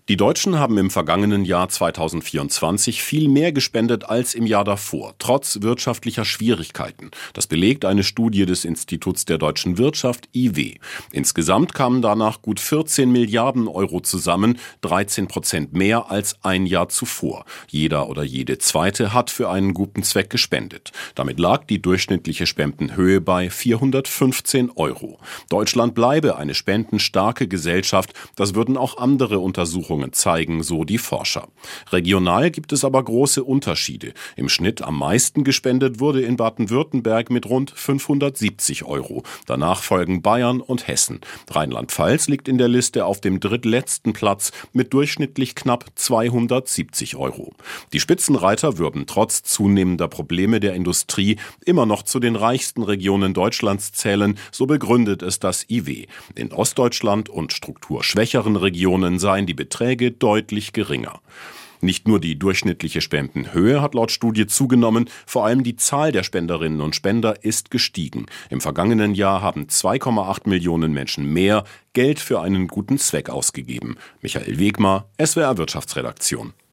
Die Deutschen haben im vergangenen Jahr 2024 viel mehr gespendet als im Jahr davor, trotz wirtschaftlicher Schwierigkeiten. Das belegt eine Studie des Instituts der deutschen Wirtschaft IW. Insgesamt kamen danach gut 14 Milliarden Euro zusammen, 13% mehr als ein Jahr zuvor. Jeder oder jede Zweite hat für einen guten Zweck gespendet. Damit lag die durchschnittliche Spendenhöhe bei 415 Euro. Deutschland bleibe eine spendenstarke Gesellschaft, das würden auch andere Untersuchungen zeigen, so die Forscher. Regional gibt es aber große Unterschiede. Im Schnitt am meisten gespendet wurde in Baden-Württemberg mit rund 570 Euro. Danach folgen Bayern und Hessen. Rheinland-Pfalz liegt in der Liste auf dem drittletzten Platz mit durchschnittlich knapp 270 Euro. Die Spitzenreiter würden trotz zunehmender Probleme der Industrie immer noch zu den reichsten Regionen Deutschlands zählen, so begründet es das IW. In Ostdeutschland und strukturschwächeren Regionen seien die Beträge deutlich geringer. Nicht nur die durchschnittliche Spendenhöhe hat laut Studie zugenommen, vor allem die Zahl der Spenderinnen und Spender ist gestiegen. Im vergangenen Jahr haben 2,8 Millionen Menschen mehr Geld für einen guten Zweck ausgegeben. Michael Wegmar, SWR Wirtschaftsredaktion.